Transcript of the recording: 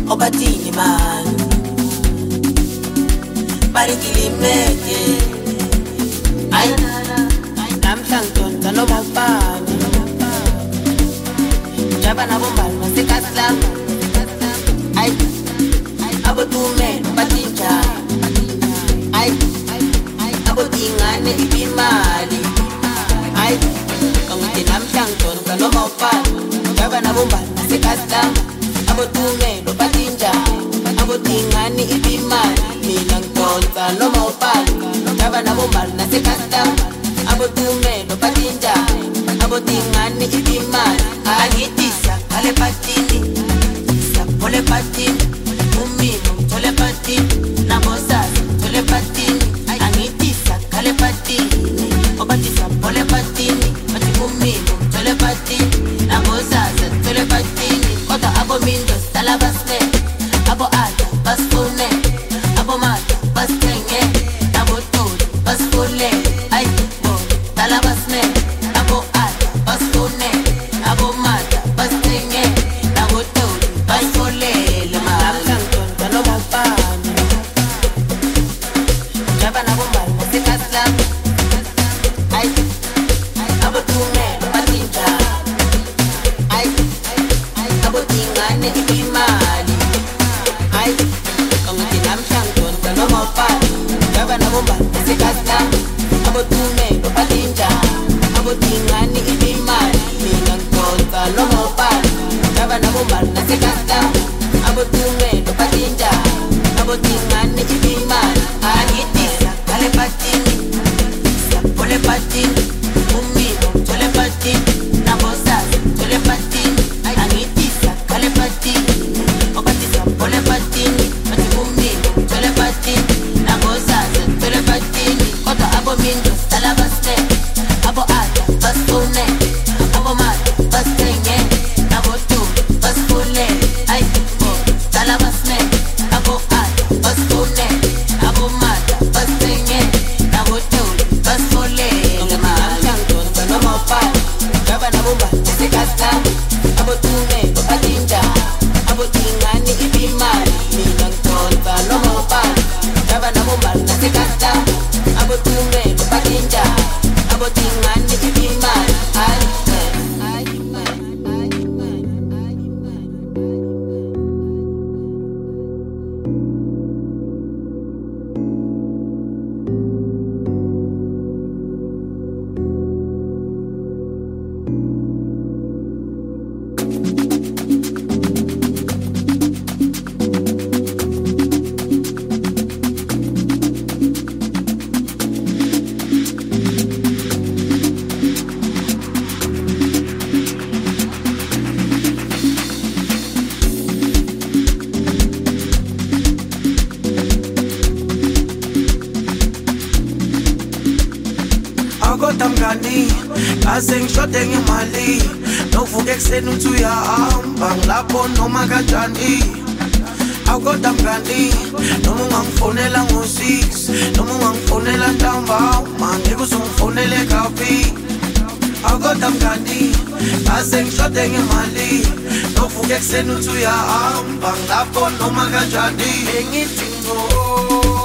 obathini man barikilimeke ay namhlanje noma ubani jaba nabo mbali masekaslam ay abotumelo bathinja ay abotingane ibimali ay angithi namhlanje noma ubani jaba nabo mbali masekaslam abotumelo bathinja abotingane ibimali mina ngidonsa noma ubani jaba nabo mbali nasekaslam abotumelo bathinja abotingane ibimali angitisa kale patini sapole patini umino tole patini nabosasa tole patini angitisa kale patini obatisa pole patini bathi umino tole patini nabosasa tole patini kodwa abomindo sala basne abo ada basfune abo mata bastenge abo tuli basfule ay bo sala basne abo ada basfune abo mata bastenge abo tuli basfule le mamlanto no mapani jaba na bombal masekaslam ay abo tume batinja ay abo tingane ibimali ay angithi namhlanje no mapani jaba na bombal masekaslam abo tume batinja abo tingane ibimali mina ngidonsa no mapani jaba na bombal masekaslam abo tume batinja abo tingane ibimali angitisa kale patini sapole patini umino tole patini nabosasa tole patini angitisa kale patini obatisa pole patini bathi umino tole patini nabosasa tole patini kodwa abomindo sala basne abo ada basfune abo mata bastenge abo tu basfule ay bo sala basne abo ada basfune abo mata bastenge abo tu basfule le mamlanto no mapani jaba na bomba sekaslam abo tume batinja abo tingane ibimali mina ngidonsa no mapani jaba na bomba sekaslam abo tume batinja abo tingane ibimali ay Asengishode ngemali novuka ekseni uthi uyahamba ngilapho noma kanjani awukodwa mngani noma ungangifonela ngo-6 noma ungangifonela ntambama ngeke uzungifonele kapi awukodwa mngani asengishode ngemali novuka ekseni uthi uyahamba ngilapho noma kanjani engithi ngo